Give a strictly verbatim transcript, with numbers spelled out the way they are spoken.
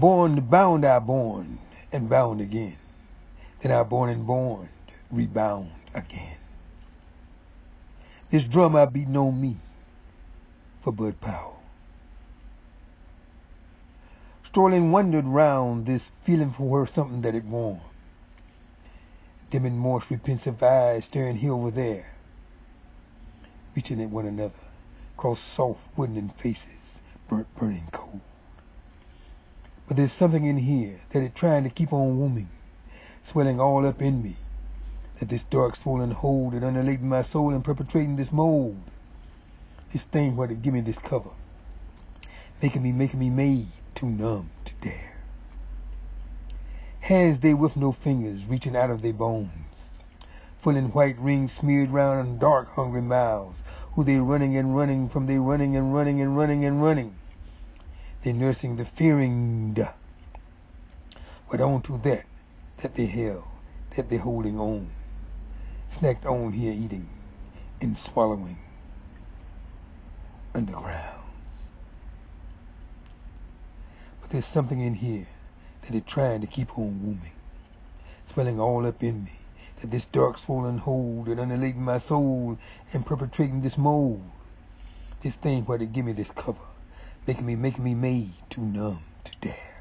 Born, bound I born, and bound again. Then I born and born, rebound again. This drum I beatin' on me for Bud Powell. Strolling wondered round this feeling for her something that it warm. Dim and moist with pensive eyes staring here over there, reaching at one another, across soft wooden faces, burnt, burning cold. But there's something in here that it trying to keep on wombing, swelling all up in me, that this dark swollen hold that undulating my soul and perpetrating this mold, this thing where to give me this cover, making me, making me made too numb to dare. Hands they with no fingers reaching out of their bones, full in white rings smeared round on dark hungry mouths, who they running and running from they running and running and running and running. They nursing the fearing, but on to that, that they held, that they holding on, snacked on here eating and swallowing undergrounds. But there's something in here that it trying to keep on wombing, swelling all up in me, that this dark swollen hold that undulating my soul and perpetrating this mold, this thing where they give me this cover, making me, making me made too numb to dare.